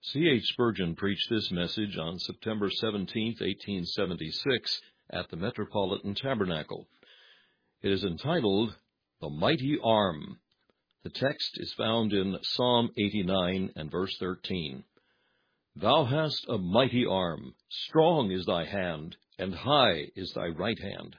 C. H. Spurgeon preached this message on September 17, 1876, at the Metropolitan Tabernacle. It is entitled, The Mighty Arm. The text is found in Psalm 89 and verse 13. Thou hast a mighty arm, strong is thy hand, and high is thy right hand.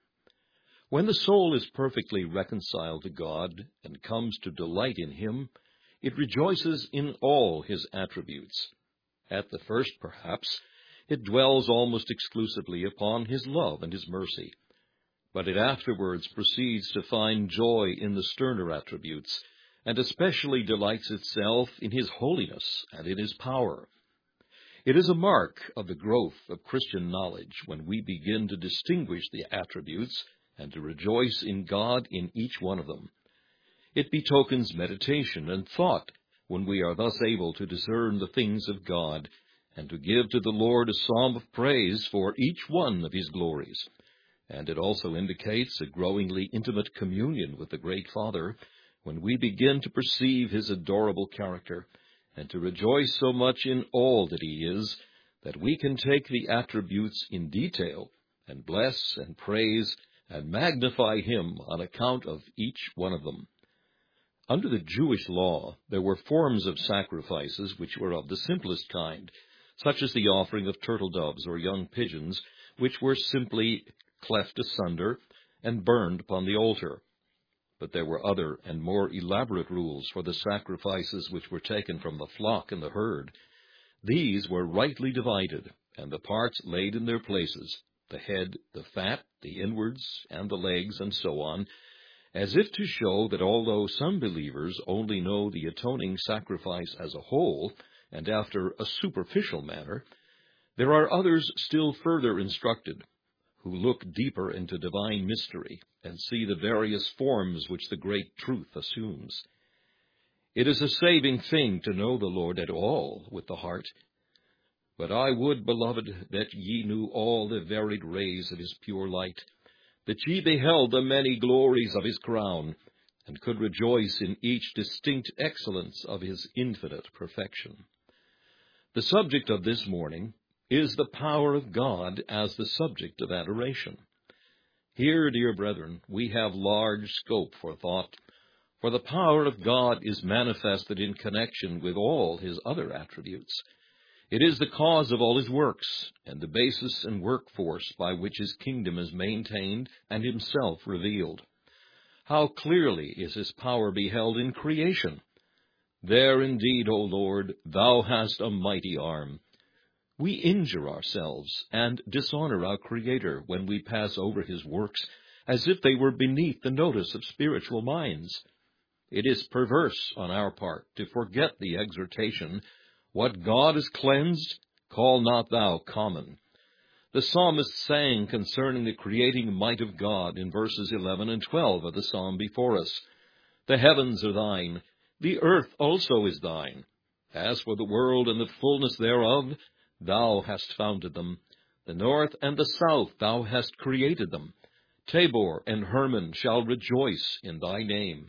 When the soul is perfectly reconciled to God and comes to delight in Him, it rejoices in all His attributes. At the first, perhaps, it dwells almost exclusively upon His love and His mercy, but it afterwards proceeds to find joy in the sterner attributes, and especially delights itself in His holiness and in His power. It is a mark of the growth of Christian knowledge when we begin to distinguish the attributes and to rejoice in God in each one of them. It betokens meditation and thought when we are thus able to discern the things of God and to give to the Lord a psalm of praise for each one of His glories. And it also indicates a growingly intimate communion with the Great Father when we begin to perceive His adorable character and to rejoice so much in all that He is that we can take the attributes in detail and bless and praise and magnify Him on account of each one of them. Under the Jewish law, there were forms of sacrifices which were of the simplest kind, such as the offering of turtle doves or young pigeons, which were simply cleft asunder and burned upon the altar. But there were other and more elaborate rules for the sacrifices which were taken from the flock and the herd. These were rightly divided, and the parts laid in their places, the head, the fat, the inwards, and the legs, and so on, as if to show that although some believers only know the atoning sacrifice as a whole, and after a superficial manner, there are others still further instructed, who look deeper into divine mystery and see the various forms which the great truth assumes. It is a saving thing to know the Lord at all with the heart. But I would, beloved, that ye knew all the varied rays of His pure light, that ye beheld the many glories of His crown, and could rejoice in each distinct excellence of His infinite perfection. The subject of this morning is the power of God as the subject of adoration. Here, dear brethren, we have large scope for thought, for the power of God is manifested in connection with all His other attributes. It is the cause of all His works, and the basis and workforce by which His kingdom is maintained and Himself revealed. How clearly is His power beheld in creation! There indeed, O Lord, Thou hast a mighty arm. We injure ourselves and dishonor our Creator when we pass over His works as if they were beneath the notice of spiritual minds. It is perverse on our part to forget the exhortation, What God has cleansed, call not thou common. The psalmist sang concerning the creating might of God in verses 11 and 12 of the psalm before us. The heavens are Thine, the earth also is Thine. As for the world and the fullness thereof, Thou hast founded them. The north and the south Thou hast created them. Tabor and Hermon shall rejoice in Thy name.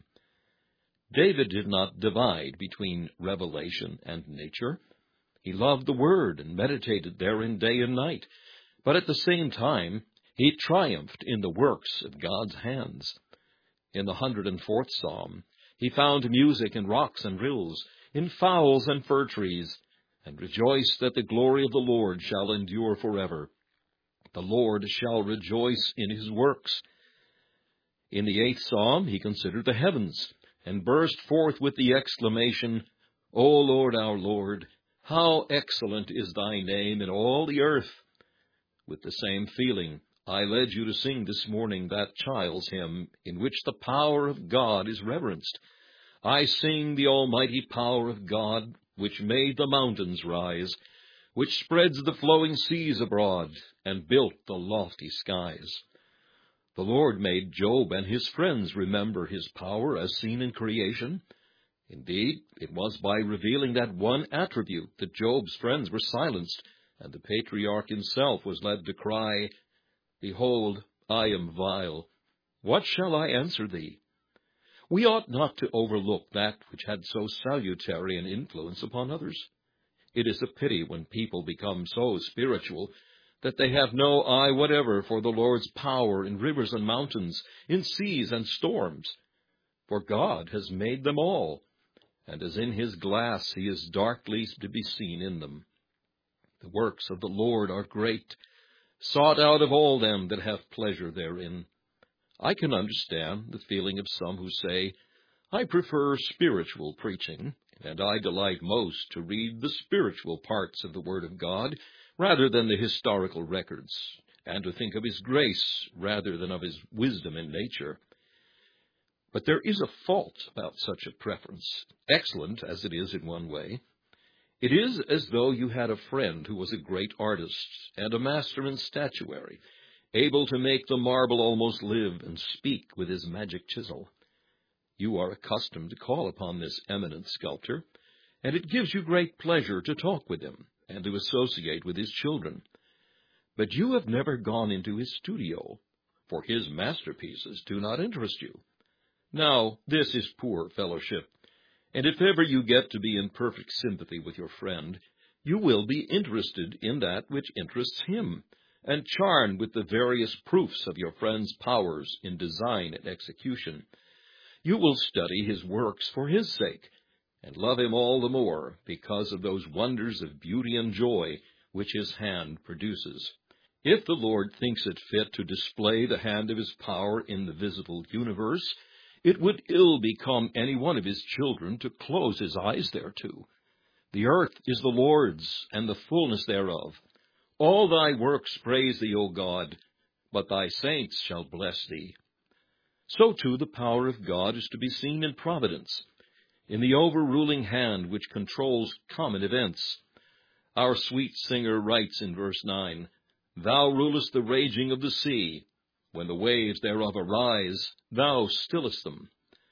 David did not divide between revelation and nature. He loved the Word and meditated therein day and night, but at the same time he triumphed in the works of God's hands. In the 104th Psalm, he found music in rocks and rills, in fowls and fir trees, and rejoiced that the glory of the Lord shall endure forever. The Lord shall rejoice in His works. In the 8th Psalm, he considered the heavens, and burst forth with the exclamation, O Lord, our Lord, how excellent is Thy name in all the earth! With the same feeling, I led you to sing this morning that child's hymn in which the power of God is reverenced. I sing the almighty power of God, which made the mountains rise, which spreads the flowing seas abroad, and built the lofty skies. The Lord made Job and his friends remember His power as seen in creation. Indeed, it was by revealing that one attribute that Job's friends were silenced, and the patriarch himself was led to cry, Behold, I am vile. What shall I answer Thee? We ought not to overlook that which had so salutary an influence upon others. It is a pity when people become so spiritual that they have no eye whatever for the Lord's power in rivers and mountains, in seas and storms. For God has made them all, and as in his glass he is darkly to be seen in them. The works of the Lord are great, sought out of all them that have pleasure therein. I can understand the feeling of some who say, I prefer spiritual preaching, and I delight most to read the spiritual parts of the Word of God rather than the historical records, and to think of his grace rather than of his wisdom in nature. But there is a fault about such a preference, excellent as it is in one way. It is as though you had a friend who was a great artist and a master in statuary, able to make the marble almost live and speak with his magic chisel. You are accustomed to call upon this eminent sculptor, and it gives you great pleasure to talk with him and to associate with his children. But you have never gone into his studio, for his masterpieces do not interest you. Now, this is poor fellowship, and if ever you get to be in perfect sympathy with your friend, you will be interested in that which interests him, and charmed with the various proofs of your friend's powers in design and execution. You will study his works for his sake, and love him all the more because of those wonders of beauty and joy which his hand produces. If the Lord thinks it fit to display the hand of his power in the visible universe, it would ill become any one of his children to close his eyes thereto. The earth is the Lord's, and the fullness thereof. All thy works praise thee, O God, but thy saints shall bless thee. So, too, the power of God is to be seen in providence, in the overruling hand which controls common events. Our sweet singer writes in verse 9, Thou rulest the raging of the sea. When the waves thereof arise, thou stillest them.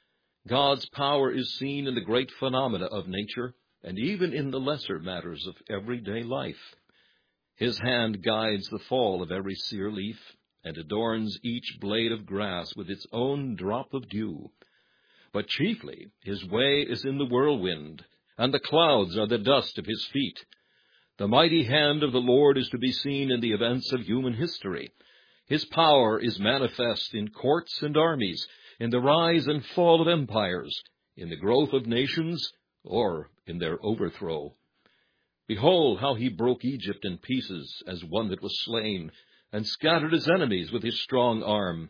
God's power is seen in the great phenomena of nature, and even in the lesser matters of everyday life. His hand guides the fall of every sere leaf, and adorns each blade of grass with its own drop of dew. But chiefly his way is in the whirlwind, and the clouds are the dust of his feet. The mighty hand of the Lord is to be seen in the events of human history. His power is manifest in courts and armies, in the rise and fall of empires, in the growth of nations, or in their overthrow. Behold how he broke Egypt in pieces as one that was slain, and scattered his enemies with his strong arm.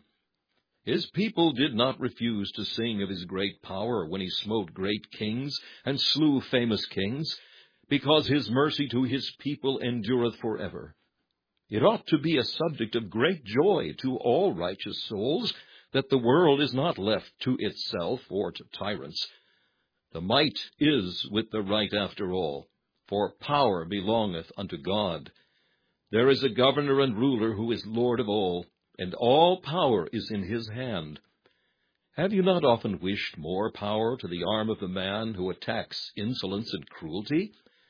His people did not refuse to sing of his great power when he smote great kings and slew famous kings, because his mercy to his people endureth forever. It ought to be a subject of great joy to all righteous souls that the world is not left to itself or to tyrants. The might is with the right after all, for power belongeth unto God. There is a governor and ruler who is Lord of all, and all power is in his hand. Have you not often wished more power to the arm of the man who attacks insolence and cruelty?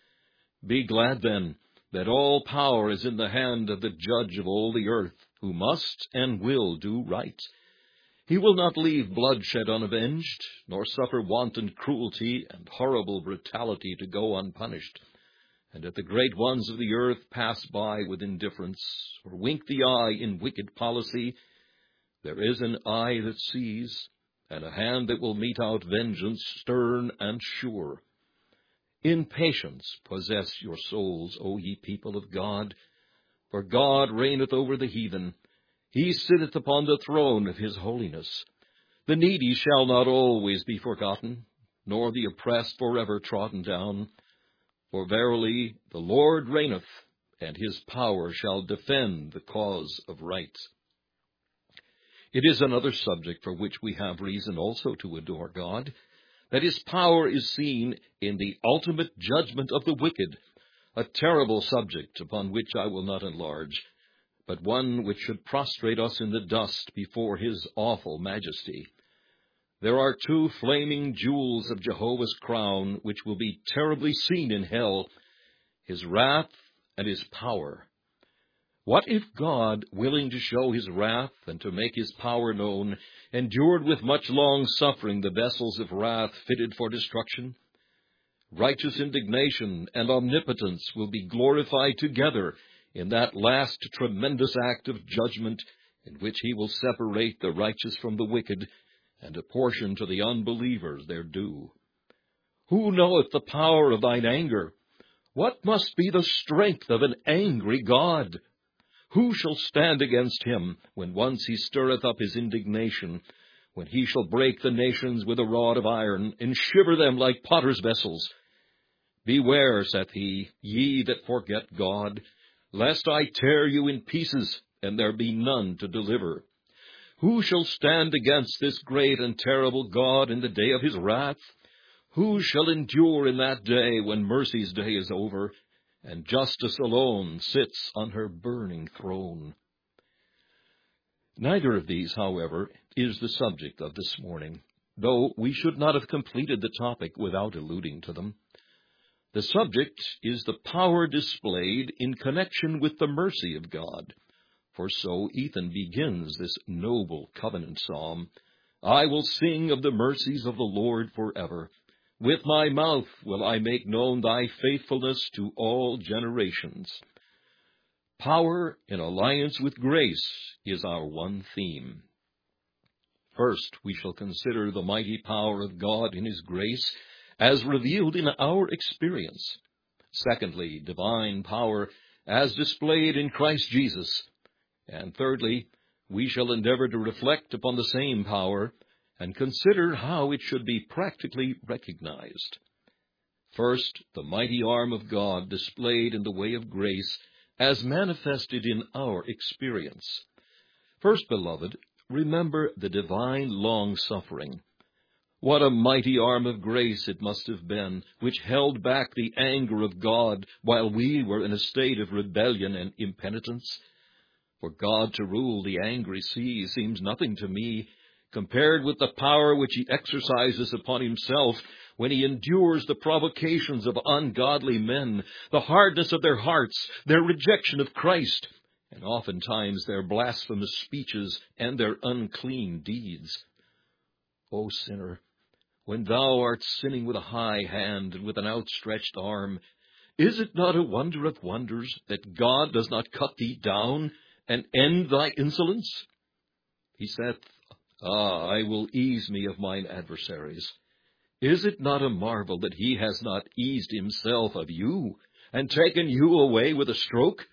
Be glad, then, that all power is in the hand of the Judge of all the earth, who must and will do right. He will not leave bloodshed unavenged, nor suffer wanton cruelty and horrible brutality to go unpunished. And if the great ones of the earth pass by with indifference, or wink the eye in wicked policy, there is an eye that sees, and a hand that will mete out vengeance stern and sure. In patience possess your souls, O ye people of God, for God reigneth over the heathen. He sitteth upon the throne of his holiness. The needy shall not always be forgotten, nor the oppressed forever trodden down. For verily the Lord reigneth, and his power shall defend the cause of right. It is another subject for which we have reason also to adore God, that his power is seen in the ultimate judgment of the wicked, a terrible subject upon which I will not enlarge, but one which should prostrate us in the dust before his awful majesty. There are two flaming jewels of Jehovah's crown which will be terribly seen in hell, his wrath and his power. What if God, willing to show his wrath and to make his power known, endured with much long suffering the vessels of wrath fitted for destruction? Righteous indignation and omnipotence will be glorified together in that last tremendous act of judgment in which he will separate the righteous from the wicked and apportion to the unbelievers their due. Who knoweth the power of thine anger? What must be the strength of an angry God? Who shall stand against him when once he stirreth up his indignation, when he shall break the nations with a rod of iron, and shiver them like potter's vessels? Beware, saith he, ye that forget God, lest I tear you in pieces, and there be none to deliver. Who shall stand against this great and terrible God in the day of his wrath? Who shall endure in that day when mercy's day is over, and justice alone sits on her burning throne? Neither of these, however, is the subject of this morning, though we should not have completed the topic without alluding to them. The subject is the power displayed in connection with the mercy of God, for so Ethan begins this noble covenant psalm. I will sing of the mercies of the Lord forever. With my mouth will I make known thy faithfulness to all generations. Power in alliance with grace is our one theme. First, we shall consider the mighty power of God in his grace as revealed in our experience. Secondly, divine power as displayed in Christ Jesus. And thirdly, we shall endeavor to reflect upon the same power and consider how it should be practically recognized. First, the mighty arm of God displayed in the way of grace as manifested in our experience. First, beloved, remember the divine long-suffering. What a mighty arm of grace it must have been, which held back the anger of God while we were in a state of rebellion and impenitence. For God to rule the angry sea seems nothing to me, compared with the power which he exercises upon himself when he endures the provocations of ungodly men, the hardness of their hearts, their rejection of Christ, and oftentimes their blasphemous speeches and their unclean deeds. O sinner, when thou art sinning with a high hand and with an outstretched arm, is it not a wonder of wonders that God does not cut thee down and end thy insolence? He saith, I will ease me of mine adversaries. Is it not a marvel that he has not eased himself of you and taken you away with a stroke?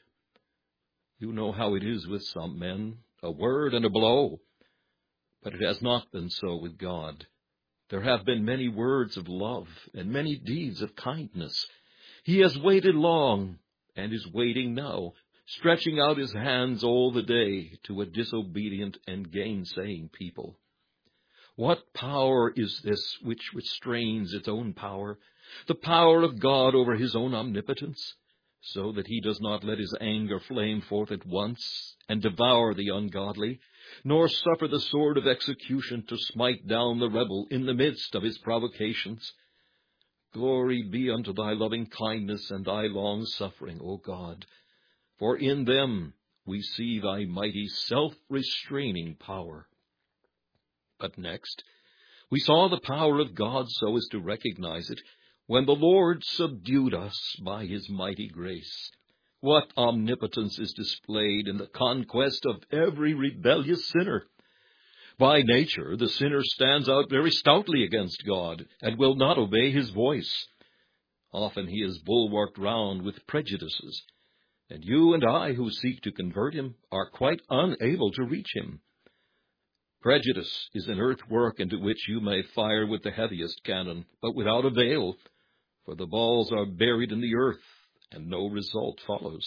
You know how it is with some men, a word and a blow. But it has not been so with God. There have been many words of love and many deeds of kindness. He has waited long and is waiting now, stretching out his hands all the day to a disobedient and gainsaying people. What power is this which restrains its own power, the power of God over his own omnipotence, so that he does not let his anger flame forth at once and devour the ungodly, nor suffer the sword of execution to smite down the rebel in the midst of his provocations? Glory be unto thy loving kindness and thy long-suffering, O God, for in them we see thy mighty self-restraining power. But next, we saw the power of God so as to recognize it when the Lord subdued us by his mighty grace. What omnipotence is displayed in the conquest of every rebellious sinner! By nature, the sinner stands out very stoutly against God and will not obey his voice. Often he is bulwarked round with prejudices, and you and I who seek to convert him are quite unable to reach him. Prejudice is an earthwork into which you may fire with the heaviest cannon, but without avail, for the balls are buried in the earth, and no result follows.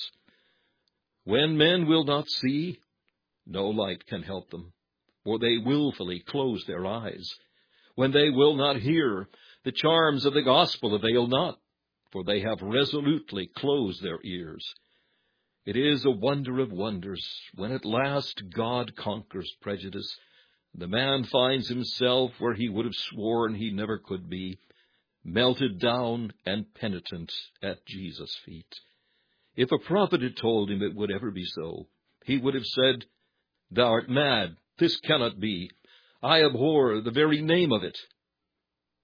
When men will not see, no light can help them, for they willfully close their eyes. When they will not hear, the charms of the gospel avail not, for they have resolutely closed their ears. It is a wonder of wonders when at last God conquers prejudice. The man finds himself where he would have sworn he never could be, melted down and penitent at Jesus' feet. If a prophet had told him it would ever be so, he would have said, Thou art mad, this cannot be. I abhor the very name of it.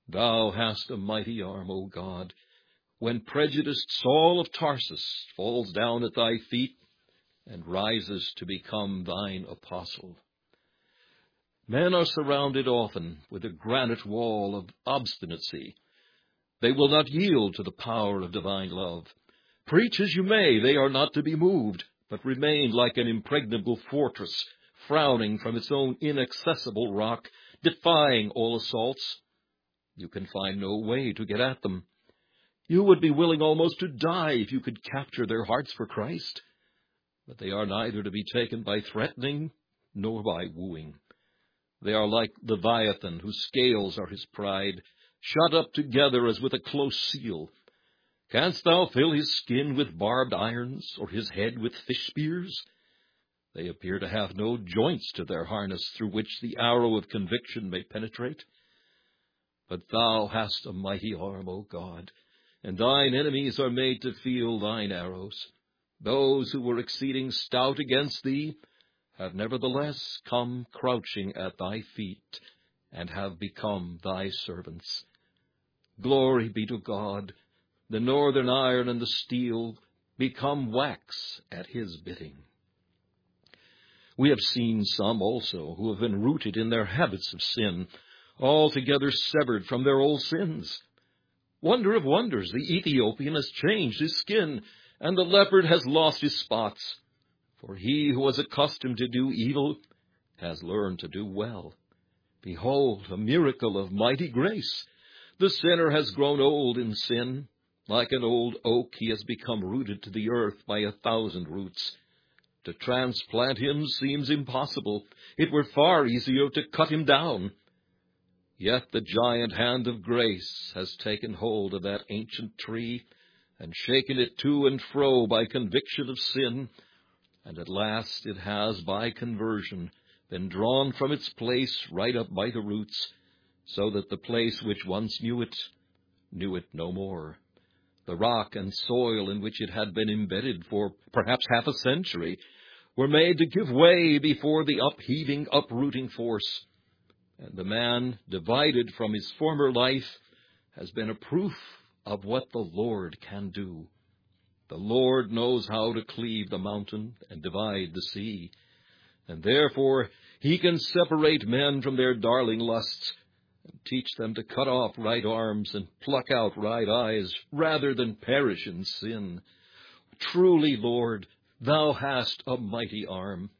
Thou hast a mighty arm, O God, when prejudiced Saul of Tarsus falls down at thy feet and rises to become thine apostle. Men are surrounded often with a granite wall of obstinacy. They will not yield to the power of divine love. Preach as you may, they are not to be moved, but remain like an impregnable fortress, frowning from its own inaccessible rock, defying all assaults. You can find no way to get at them. You would be willing almost to die if you could capture their hearts for Christ. But they are neither to be taken by threatening nor by wooing. They are like Leviathan, whose scales are his pride, shut up together as with a close seal. Canst thou fill his skin with barbed irons, or his head with fish spears? They appear to have no joints to their harness through which the arrow of conviction may penetrate. But thou hast a mighty arm, O God, and thine enemies are made to feel thine arrows. Those who were exceeding stout against thee have nevertheless come crouching at thy feet, and have become thy servants. Glory be to God. The northern iron and the steel become wax at his bidding. We have seen some also who have been rooted in their habits of sin, altogether severed from their old sins. Wonder of wonders, the Ethiopian has changed his skin, and the leopard has lost his spots. For he who was accustomed to do evil has learned to do well. Behold, a miracle of mighty grace. The sinner has grown old in sin. Like an old oak, he has become rooted to the earth by 1,000 roots. To transplant him seems impossible. It were far easier to cut him down. Yet the giant hand of grace has taken hold of that ancient tree and shaken it to and fro by conviction of sin, and at last it has, by conversion, been drawn from its place right up by the roots, so that the place which once knew it no more. The rock and soil in which it had been embedded for perhaps half a century were made to give way before the upheaving, uprooting force. And the man, divided from his former life, has been a proof of what the Lord can do. The Lord knows how to cleave the mountain and divide the sea, and therefore he can separate men from their darling lusts, and teach them to cut off right arms and pluck out right eyes, rather than perish in sin. Truly, Lord, thou hast a mighty arm.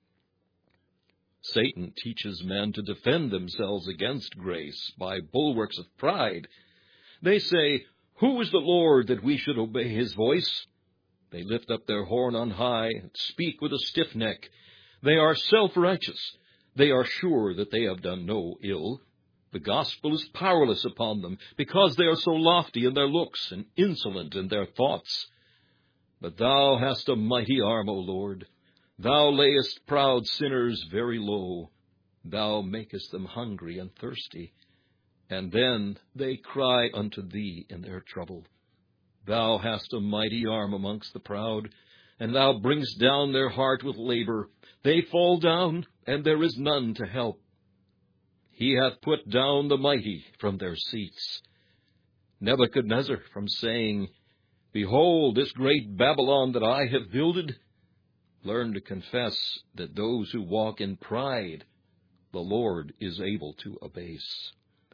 Satan teaches men to defend themselves against grace by bulwarks of pride. They say, "Who is the Lord that we should obey his voice?" They lift up their horn on high and speak with a stiff neck. They are self-righteous. They are sure that they have done no ill. The gospel is powerless upon them, because they are so lofty in their looks and insolent in their thoughts. But thou hast a mighty arm, O Lord. Thou layest proud sinners very low. Thou makest them hungry and thirsty, and then they cry unto thee in their trouble. Thou hast a mighty arm amongst the proud, and thou bringest down their heart with labor. They fall down, and there is none to help. He hath put down the mighty from their seats. Nebuchadnezzar from saying, "Behold, this great Babylon that I have builded," learn to confess that those who walk in pride, the Lord is able to abase.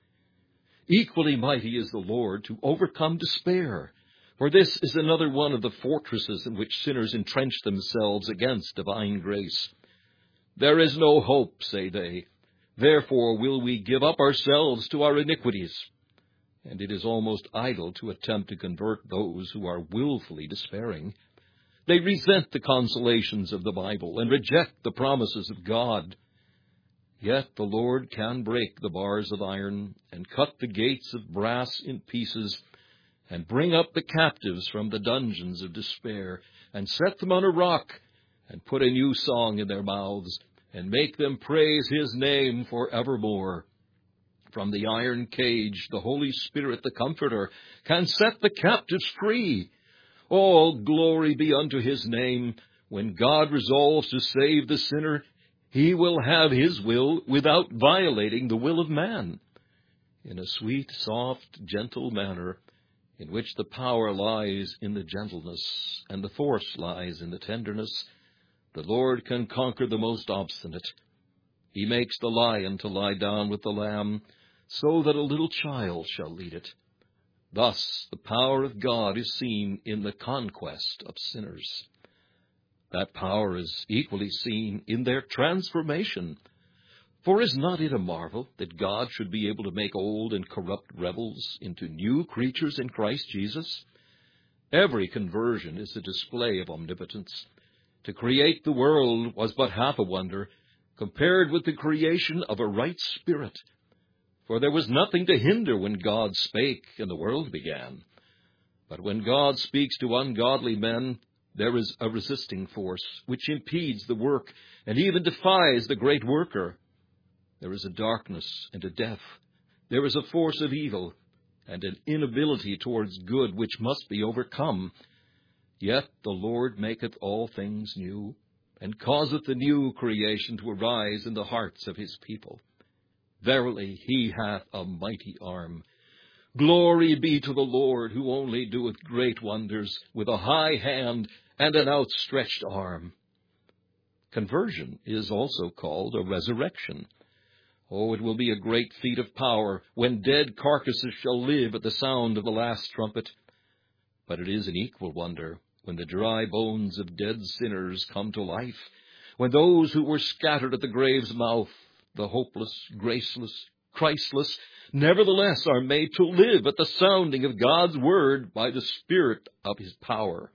Equally mighty is the Lord to overcome despair, for this is another one of the fortresses in which sinners entrench themselves against divine grace. There is no hope, say they. Therefore will we give up ourselves to our iniquities. And it is almost idle to attempt to convert those who are willfully despairing. They resent the consolations of the Bible and reject the promises of God. Yet the Lord can break the bars of iron and cut the gates of brass in pieces and bring up the captives from the dungeons of despair and set them on a rock and put a new song in their mouths and make them praise his name forevermore. From the iron cage, the Holy Spirit, the Comforter, can set the captives free. All glory be unto his name. When God resolves to save the sinner, he will have his will without violating the will of man. in a sweet, soft, gentle manner, in which the power lies in the gentleness, and the force lies in the tenderness, the Lord can conquer the most obstinate. He makes the lion to lie down with the lamb, so that a little child shall lead it. Thus the power of God is seen in the conquest of sinners. That power is equally seen in their transformation. For is not it a marvel that God should be able to make old and corrupt rebels into new creatures in Christ Jesus? Every conversion is a display of omnipotence. To create the world was but half a wonder, compared with the creation of a right spirit. For there was nothing to hinder when God spake and the world began. But when God speaks to ungodly men, there is a resisting force which impedes the work and even defies the great worker. There is a darkness and a death. There is a force of evil and an inability towards good which must be overcome. Yet the Lord maketh all things new, and causeth the new creation to arise in the hearts of his people. Verily, he hath a mighty arm. Glory be to the Lord, who only doeth great wonders with a high hand and an outstretched arm. Conversion is also called a resurrection. Oh, it will be a great feat of power when dead carcasses shall live at the sound of the last trumpet. But it is an equal wonder when the dry bones of dead sinners come to life, when those who were scattered at the grave's mouth, the hopeless, graceless, Christless, nevertheless are made to live at the sounding of God's word by the Spirit of his power.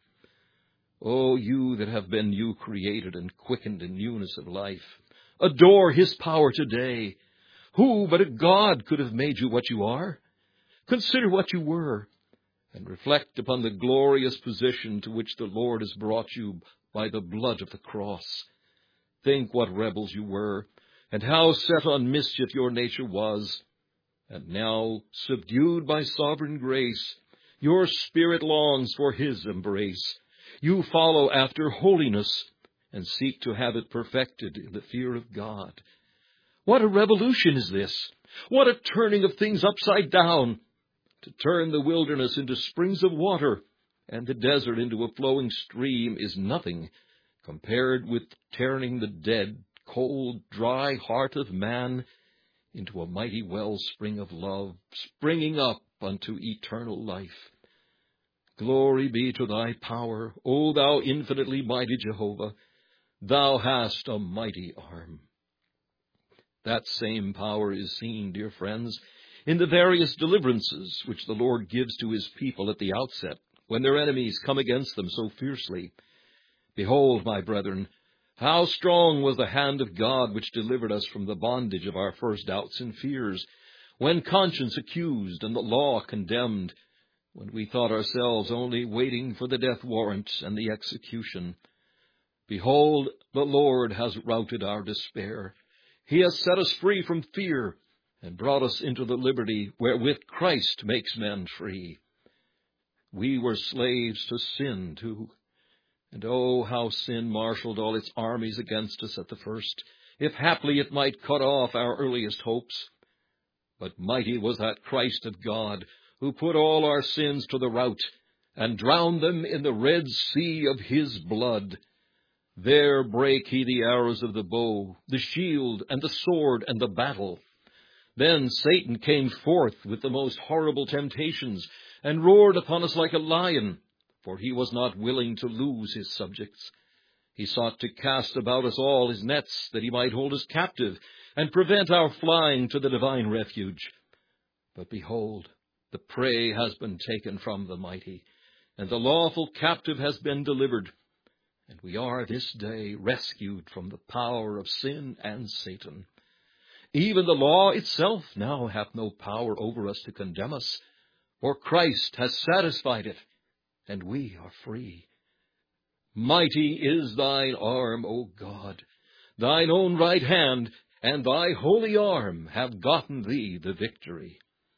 O you that have been new created and quickened in newness of life, adore his power today. Who but a God could have made you what you are? Consider what you were, and reflect upon the glorious position to which the Lord has brought you by the blood of the cross. Think what rebels you were, and how set on mischief your nature was. And now, subdued by sovereign grace, your spirit longs for his embrace. You follow after holiness, and seek to have it perfected in the fear of God. What a revolution is this! What a turning of things upside down! To turn the wilderness into springs of water, and the desert into a flowing stream, is nothing compared with turning the dead, cold, dry heart of man into a mighty wellspring of love, springing up unto eternal life. Glory be to thy power, O thou infinitely mighty Jehovah! Thou hast a mighty arm. That same power is seen, dear friends, in the various deliverances which the Lord gives to his people at the outset, when their enemies come against them so fiercely. Behold, my brethren, how strong was the hand of God which delivered us from the bondage of our first doubts and fears, when conscience accused and the law condemned, when we thought ourselves only waiting for the death warrant and the execution. Behold, the Lord has routed our despair. He has set us free from fear, and brought us into the liberty wherewith Christ makes men free. We were slaves to sin too, and oh, how sin marshalled all its armies against us at the first, if haply it might cut off our earliest hopes. But mighty was that Christ of God, who put all our sins to the rout, and drowned them in the Red Sea of his blood. There brake he the arrows of the bow, the shield, and the sword, and the battle. Then Satan came forth with the most horrible temptations, and roared upon us like a lion, for he was not willing to lose his subjects. He sought to cast about us all his nets, that he might hold us captive, and prevent our flying to the divine refuge. But behold, the prey has been taken from the mighty, and the lawful captive has been delivered, and we are this day rescued from the power of sin and Satan. Even the law itself now hath no power over us to condemn us, for Christ has satisfied it, and we are free. Mighty is thine arm, O God. Thine own right hand and thy holy arm have gotten thee the victory.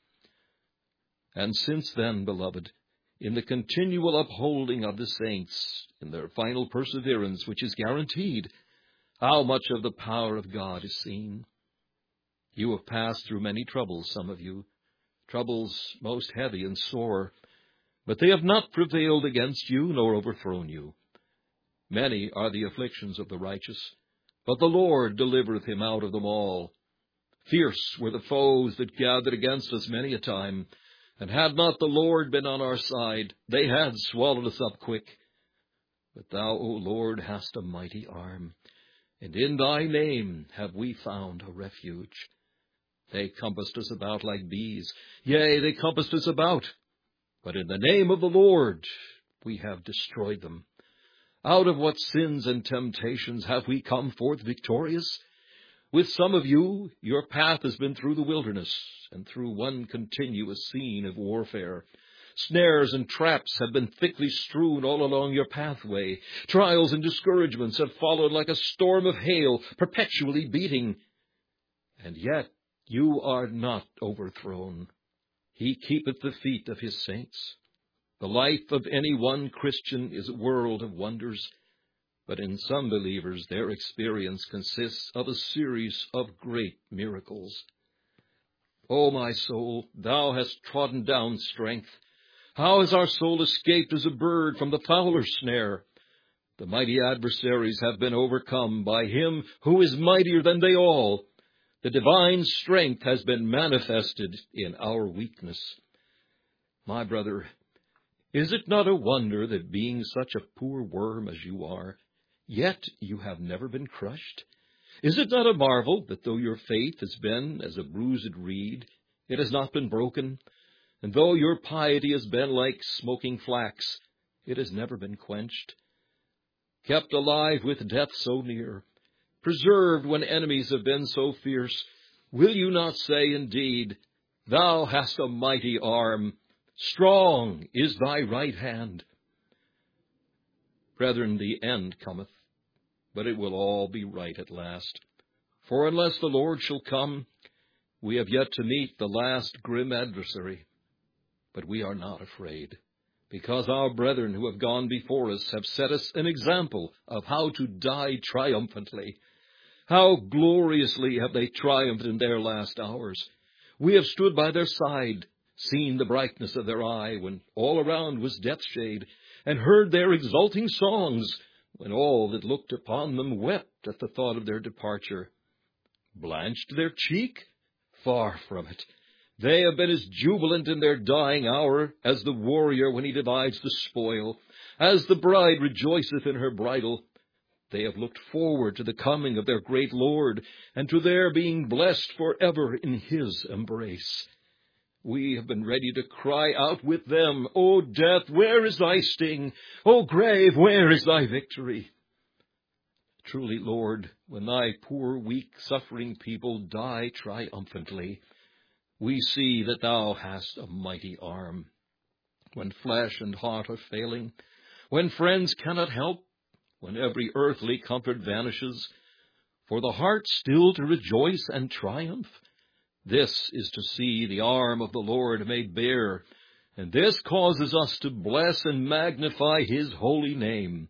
And since then, beloved, in the continual upholding of the saints, in their final perseverance, which is guaranteed, how much of the power of God is seen. You have passed through many troubles, some of you, troubles most heavy and sore, but they have not prevailed against you, nor overthrown you. Many are the afflictions of the righteous, but the Lord delivereth him out of them all. Fierce were the foes that gathered against us many a time, and had not the Lord been on our side, they had swallowed us up quick. But thou, O Lord, hast a mighty arm, and in thy name have we found a refuge. They compassed us about like bees, yea, they compassed us about, but in the name of the Lord we have destroyed them. Out of what sins and temptations have we come forth victorious? With some of you, your path has been through the wilderness, and through one continuous scene of warfare. Snares and traps have been thickly strewn all along your pathway. Trials and discouragements have followed like a storm of hail, perpetually beating. And yet you are not overthrown. He keepeth the feet of his saints. The life of any one Christian is a world of wonders, but in some believers their experience consists of a series of great miracles. O my soul, thou hast trodden down strength. How has our soul escaped as a bird from the fowler's snare? The mighty adversaries have been overcome by him who is mightier than they all. The divine strength has been manifested in our weakness. My brother, is it not a wonder that being such a poor worm as you are, yet you have never been crushed? Is it not a marvel that though your faith has been as a bruised reed, it has not been broken? And though your piety has been like smoking flax, it has never been quenched? Kept alive with death so near, preserved when enemies have been so fierce, will you not say indeed, thou hast a mighty arm, strong is thy right hand? Brethren, the end cometh, but it will all be right at last. For unless the Lord shall come, we have yet to meet the last grim adversary. But we are not afraid, because our brethren who have gone before us have set us an example of how to die triumphantly. How gloriously have they triumphed in their last hours. We have stood by their side, seen the brightness of their eye when all around was death's shade, and heard their exulting songs when all that looked upon them wept at the thought of their departure. Blanched their cheek? Far from it. They have been as jubilant in their dying hour as the warrior when he divides the spoil, as the bride rejoiceth in her bridal. They have looked forward to the coming of their great Lord, and to their being blessed forever in his embrace. We have been ready to cry out with them, O death, where is thy sting? O grave, where is thy victory? Truly, Lord, when thy poor, weak, suffering people die triumphantly, we see that thou hast a mighty arm. When flesh and heart are failing, when friends cannot help, when every earthly comfort vanishes, for the heart still to rejoice and triumph, this is to see the arm of the Lord made bare, and this causes us to bless and magnify his holy name.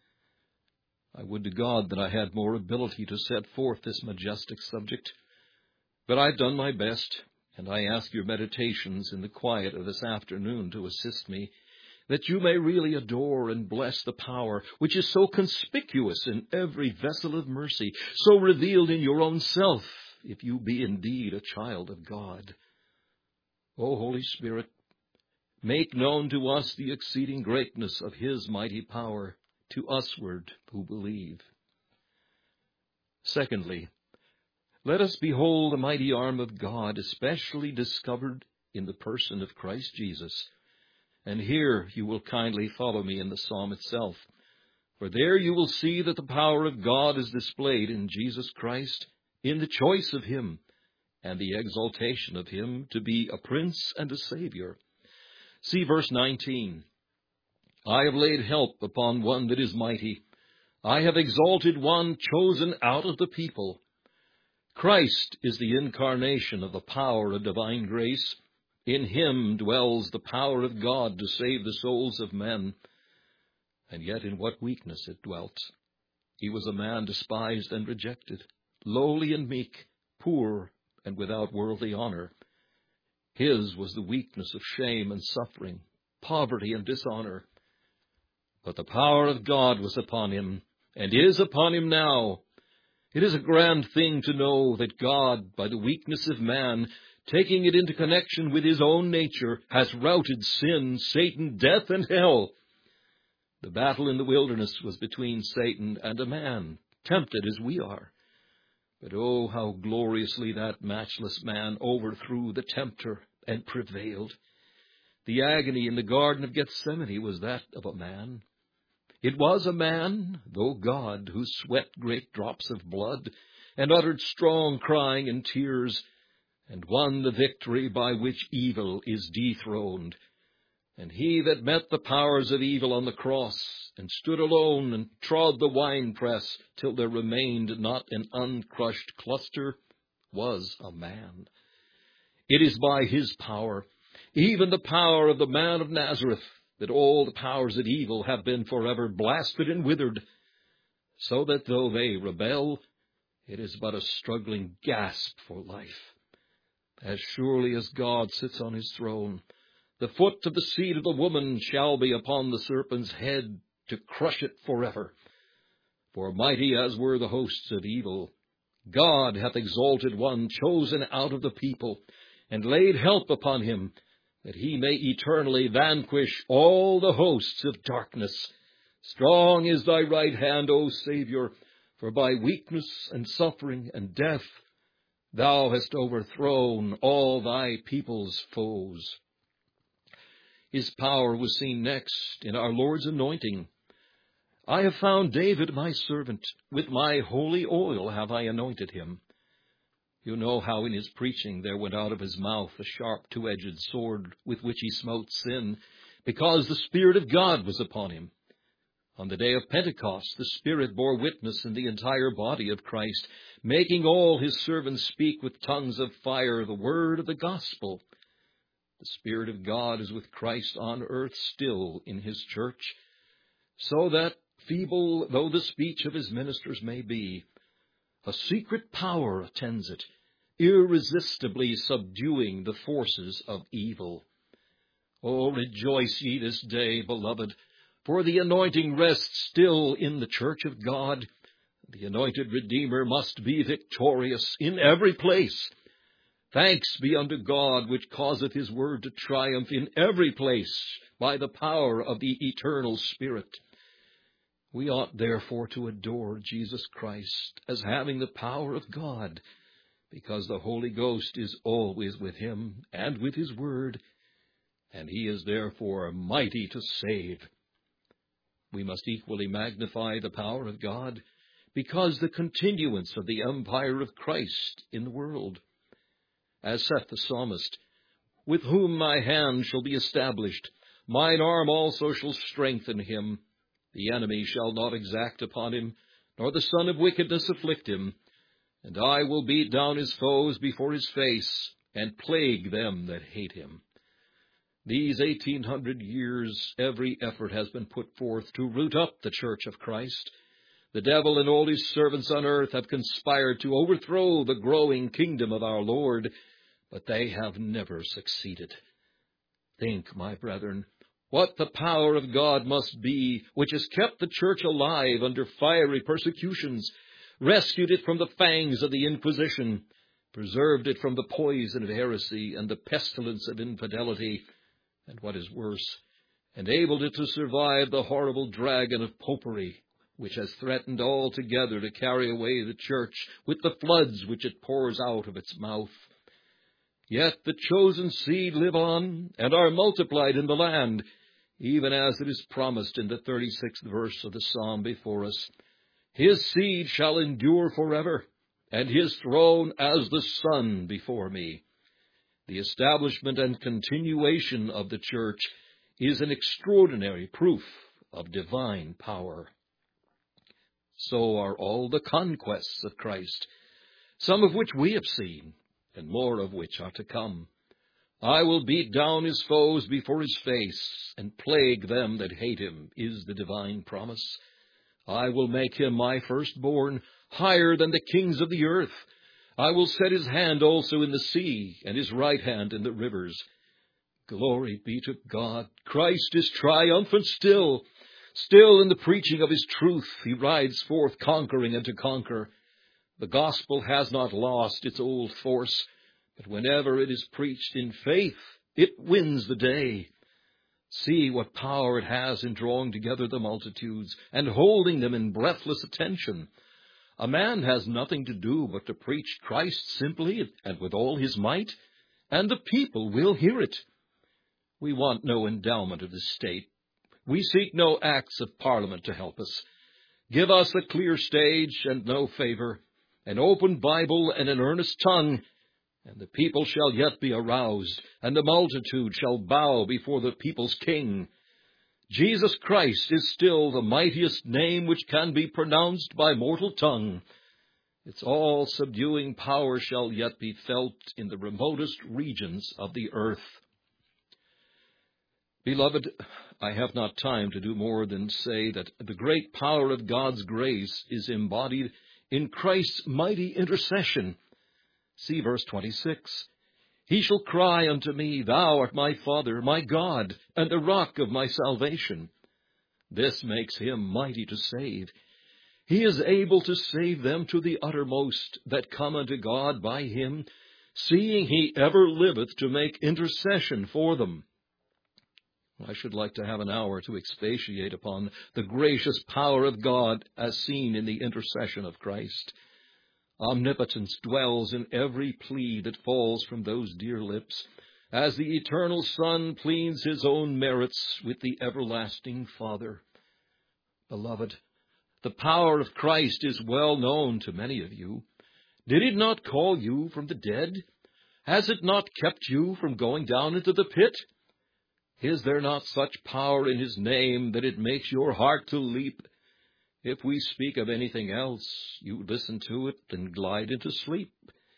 I would to God that I had more ability to set forth this majestic subject, but I've done my best, and I ask your meditations in the quiet of this afternoon to assist me, that you may really adore and bless the power which is so conspicuous in every vessel of mercy, so revealed in your own self, if you be indeed a child of God. O Holy Spirit, make known to us the exceeding greatness of his mighty power, to usward who believe. Secondly, let us behold the mighty arm of God, especially discovered in the person of Christ Jesus. And here you will kindly follow me in the psalm itself, for there you will see that the power of God is displayed in Jesus Christ, in the choice of him, and the exaltation of him to be a prince and a savior. See verse 19. I have laid help upon one that is mighty. I have exalted one chosen out of the people. Christ is the incarnation of the power of divine grace. In him dwells the power of God to save the souls of men. And yet in what weakness it dwelt. He was a man despised and rejected, lowly and meek, poor and without worldly honor. His was the weakness of shame and suffering, poverty and dishonor. But the power of God was upon him, and is upon him now. It is a grand thing to know that God, by the weakness of man, taking it into connection with his own nature, has routed sin, Satan, death, and hell. The battle in the wilderness was between Satan and a man, tempted as we are. But oh, how gloriously that matchless man overthrew the tempter and prevailed. The agony in the Garden of Gethsemane was that of a man. It was a man, though God, who sweat great drops of blood, and uttered strong crying and tears, and won the victory by which evil is dethroned. And he that met the powers of evil on the cross, and stood alone, and trod the winepress, till there remained not an uncrushed cluster, was a man. It is by his power, even the power of the man of Nazareth, that all the powers of evil have been forever blasted and withered, so that though they rebel, it is but a struggling gasp for life. As surely as God sits on his throne, the foot of the seed of the woman shall be upon the serpent's head, to crush it forever. For mighty as were the hosts of evil, God hath exalted one chosen out of the people, and laid help upon him, that he may eternally vanquish all the hosts of darkness. Strong is thy right hand, O Saviour, for by weakness and suffering and death thou hast overthrown all thy people's foes. His power was seen next in our Lord's anointing. I have found David my servant, with my holy oil have I anointed him. You know how in his preaching there went out of his mouth a sharp two-edged sword, with which he smote sin, because the Spirit of God was upon him. On the day of Pentecost, the Spirit bore witness in the entire body of Christ, making all his servants speak with tongues of fire the word of the gospel. The Spirit of God is with Christ on earth still in his church, so that, feeble though the speech of his ministers may be, a secret power attends it, irresistibly subduing the forces of evil. Oh, rejoice ye this day, beloved, for the anointing rests still in the church of God. The anointed Redeemer must be victorious in every place. Thanks be unto God, which causeth his word to triumph in every place by the power of the eternal Spirit. We ought therefore to adore Jesus Christ as having the power of God, because the Holy Ghost is always with him and with his word, and he is therefore mighty to save. We must equally magnify the power of God, because the continuance of the empire of Christ in the world. As saith the psalmist, with whom my hand shall be established, mine arm also shall strengthen him. The enemy shall not exact upon him, nor the son of wickedness afflict him. And I will beat down his foes before his face, and plague them that hate him. These 1800 years, every effort has been put forth to root up the church of Christ. The devil and all his servants on earth have conspired to overthrow the growing kingdom of our Lord, but they have never succeeded. Think, my brethren, what the power of God must be, which has kept the church alive under fiery persecutions, rescued it from the fangs of the Inquisition, preserved it from the poison of heresy and the pestilence of infidelity, and what is worse, enabled it to survive the horrible dragon of popery, which has threatened altogether to carry away the church with the floods which it pours out of its mouth. Yet the chosen seed live on and are multiplied in the land, even as it is promised in the 36th verse of the psalm before us. His seed shall endure forever, and his throne as the sun before me. The establishment and continuation of the church is an extraordinary proof of divine power. So are all the conquests of Christ, some of which we have seen, and more of which are to come. I will beat down his foes before his face, and plague them that hate him, is the divine promise. I will make him my firstborn, higher than the kings of the earth. I will set his hand also in the sea, and his right hand in the rivers. Glory be to God. Christ is triumphant still. Still in the preaching of his truth he rides forth conquering and to conquer. The gospel has not lost its old force, but whenever it is preached in faith, it wins the day. See what power it has in drawing together the multitudes and holding them in breathless attention. A man has nothing to do but to preach Christ simply and with all his might, and the people will hear it. We want no endowment of the state. We seek no acts of Parliament to help us. Give us a clear stage and no favor, an open Bible and an earnest tongue, and the people shall yet be aroused, and the multitude shall bow before the people's King. Jesus Christ is still the mightiest name which can be pronounced by mortal tongue. Its all-subduing power shall yet be felt in the remotest regions of the earth. Beloved, I have not time to do more than say that the great power of God's grace is embodied in Christ's mighty intercession. See verse 26. He shall cry unto me, Thou art my Father, my God, and the rock of my salvation. This makes him mighty to save. He is able to save them to the uttermost that come unto God by him, seeing he ever liveth to make intercession for them. I should like to have an hour to expatiate upon the gracious power of God as seen in the intercession of Christ. Omnipotence dwells in every plea that falls from those dear lips, as the eternal Son pleads his own merits with the everlasting Father. Beloved, the power of Christ is well known to many of you. Did it not call you from the dead? Has it not kept you from going down into the pit? Is there not such power in his name that it makes your heart to leap? If we speak of anything else, you listen to it and glide into sleep.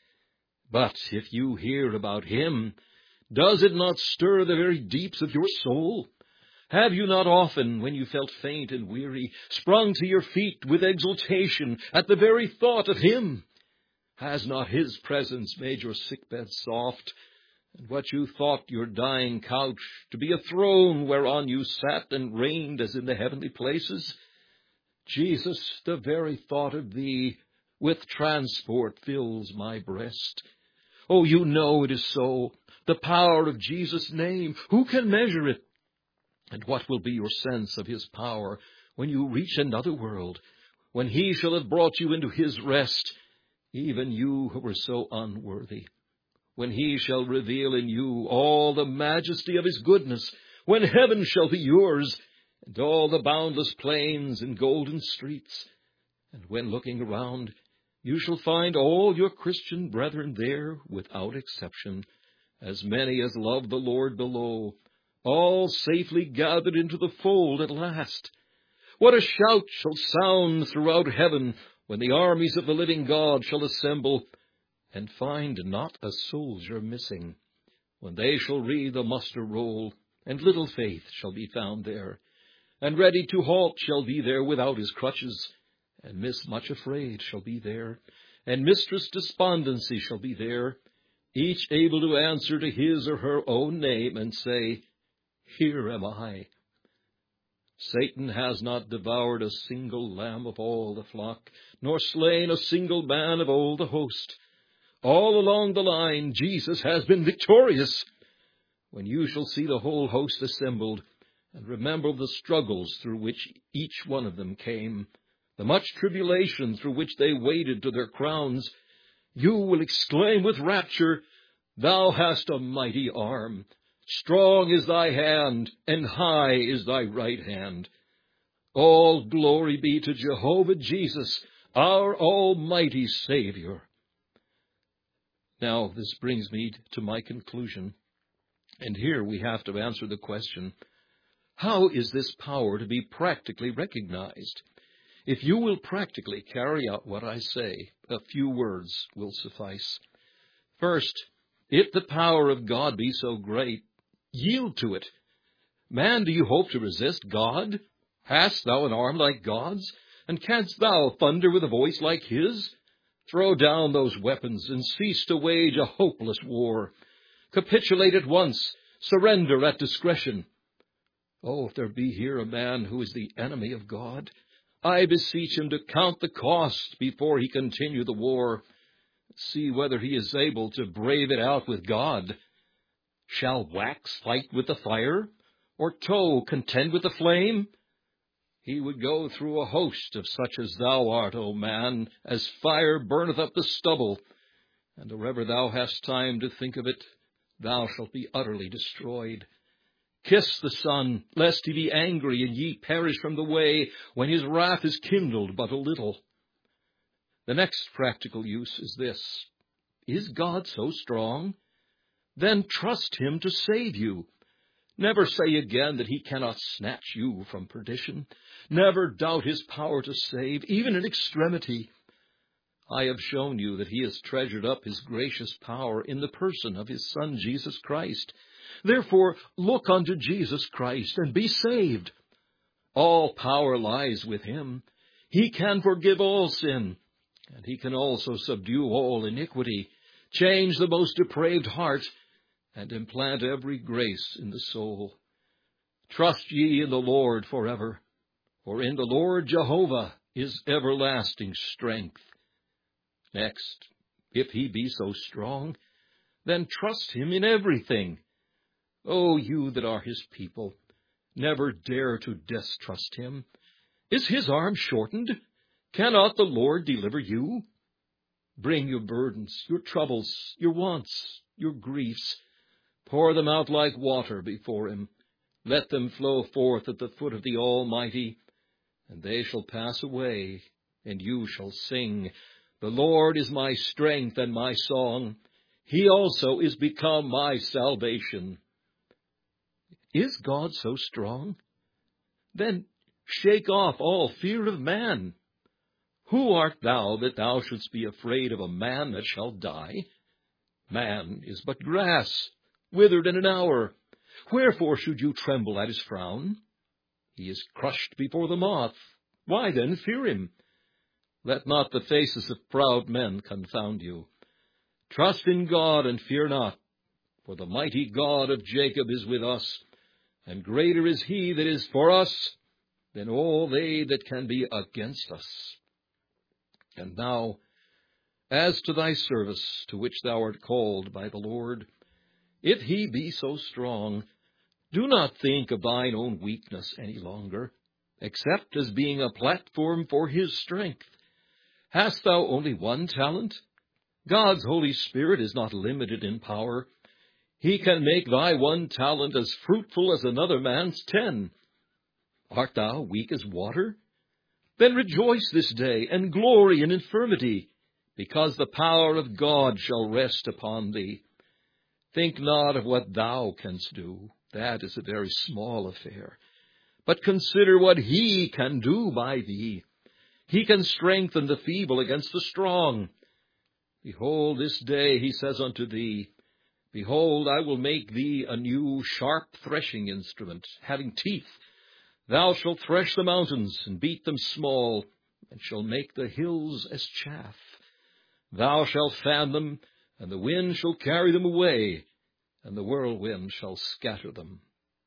But if you hear about him, does it not stir the very deeps of your soul? Have you not often, when you felt faint and weary, sprung to your feet with exultation at the very thought of him? Has not his presence made your sickbed soft, and what you thought your dying couch to be a throne whereon you sat and reigned as in the heavenly places? Jesus, the very thought of thee with transport fills my breast. Oh, you know it is so. The power of Jesus' name, who can measure it? And what will be your sense of his power when you reach another world, when he shall have brought you into his rest, even you who were so unworthy? When he shall reveal in you all the majesty of his goodness, when heaven shall be yours, and all the boundless plains and golden streets, and when looking around, you shall find all your Christian brethren there without exception, as many as love the Lord below, all safely gathered into the fold at last. What a shout shall sound throughout heaven when the armies of the living God shall assemble, and find not a soldier missing, when they shall read the muster roll, and little Faith shall be found there, and Ready to halt shall be there without his crutches, and Miss Much Afraid shall be there, and Mistress Despondency shall be there, each able to answer to his or her own name and say, Here am I. Satan has not devoured a single lamb of all the flock, nor slain a single man of all the host. All along the line, Jesus has been victorious. When you shall see the whole host assembled, and remember the struggles through which each one of them came, the much tribulation through which they waded to their crowns, you will exclaim with rapture, Thou hast a mighty arm. Strong is thy hand, and high is thy right hand. All glory be to Jehovah Jesus, our almighty Savior. Now, this brings me to my conclusion. And here we have to answer the question, how is this power to be practically recognized? If you will practically carry out what I say, a few words will suffice. First, if the power of God be so great, yield to it. Man, do you hope to resist God? Hast thou an arm like God's? And canst thou thunder with a voice like his? Throw down those weapons and cease to wage a hopeless war. Capitulate at once. Surrender at discretion. Oh, if there be here a man who is the enemy of God, I beseech him to count the cost before he continue the war. See whether he is able to brave it out with God. Shall wax fight with the fire, or tow contend with the flame? He would go through a host of such as thou art, O man, as fire burneth up the stubble, and or ever thou hast time to think of it, thou shalt be utterly destroyed. Kiss the Son, lest he be angry, and ye perish from the way, when his wrath is kindled but a little. The next practical use is this. Is God so strong? Then trust him to save you. Never say again that he cannot snatch you from perdition. Never doubt his power to save, even in extremity. I have shown you that he has treasured up his gracious power in the person of his Son, Jesus Christ. Therefore, look unto Jesus Christ and be saved. All power lies with him. He can forgive all sin, and he can also subdue all iniquity, change the most depraved heart, and implant every grace in the soul. Trust ye in the Lord forever, for in the Lord Jehovah is everlasting strength. Next, if he be so strong, then trust him in everything. O you that are his people, never dare to distrust him. Is his arm shortened? Cannot the Lord deliver you? Bring your burdens, your troubles, your wants, your griefs. Pour them out like water before him. Let them flow forth at the foot of the Almighty, and they shall pass away, and you shall sing, The Lord is my strength and my song. He also is become my salvation. Is God so strong? Then shake off all fear of man. Who art thou that thou shouldst be afraid of a man that shall die? Man is but grass, withered in an hour. Wherefore should you tremble at his frown? He is crushed before the moth. Why then fear him? Let not the faces of proud men confound you. Trust in God and fear not, for the mighty God of Jacob is with us, and greater is he that is for us than all they that can be against us. And now, as to thy service, to which thou art called by the Lord, if he be so strong, do not think of thine own weakness any longer, except as being a platform for his strength. Hast thou only one talent? God's Holy Spirit is not limited in power. He can make thy one talent as fruitful as another man's 10. Art thou weak as water? Then rejoice this day, and glory in infirmity, because the power of God shall rest upon thee. Think not of what thou canst do. That is a very small affair. But consider what he can do by thee. He can strengthen the feeble against the strong. Behold, this day he says unto thee, Behold, I will make thee a new sharp threshing instrument, having teeth. Thou shalt thresh the mountains, and beat them small, and shall make the hills as chaff. Thou shalt fan them, and the wind shall carry them away, and the whirlwind shall scatter them.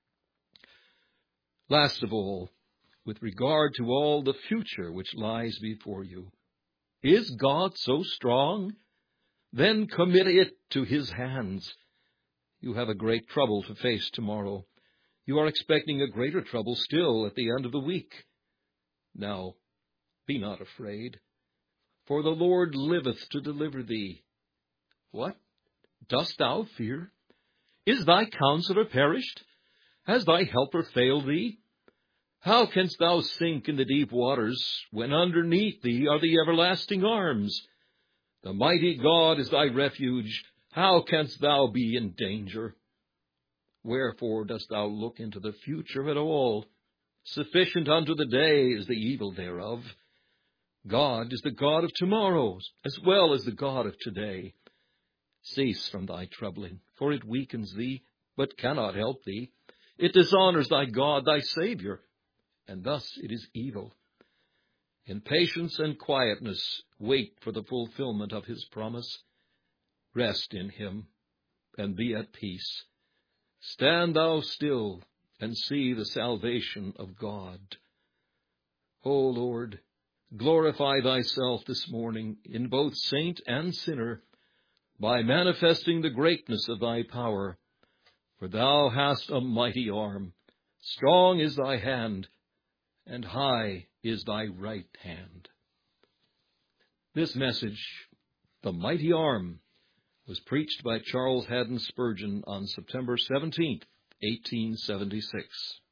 Last of all, with regard to all the future which lies before you, is God so strong? Then commit it to his hands. You have a great trouble to face tomorrow. You are expecting a greater trouble still at the end of the week. Now, be not afraid, for the Lord liveth to deliver thee. What? Dost thou fear? Is thy counselor perished? Has thy helper failed thee? How canst thou sink in the deep waters, when underneath thee are the everlasting arms? The mighty God is thy refuge. How canst thou be in danger? Wherefore dost thou look into the future at all? Sufficient unto the day is the evil thereof. God is the God of tomorrow, as well as the God of today. Cease from thy troubling, for it weakens thee, but cannot help thee. It dishonors thy God, thy Savior, and thus it is evil. In patience and quietness, wait for the fulfillment of his promise. Rest in him and be at peace. Stand thou still and see the salvation of God. O Lord, glorify thyself this morning in both saint and sinner by manifesting the greatness of thy power. For thou hast a mighty arm, strong is thy hand, and high is thy right hand. This message, The Mighty Arm, was preached by Charles Haddon Spurgeon on September 17, 1876.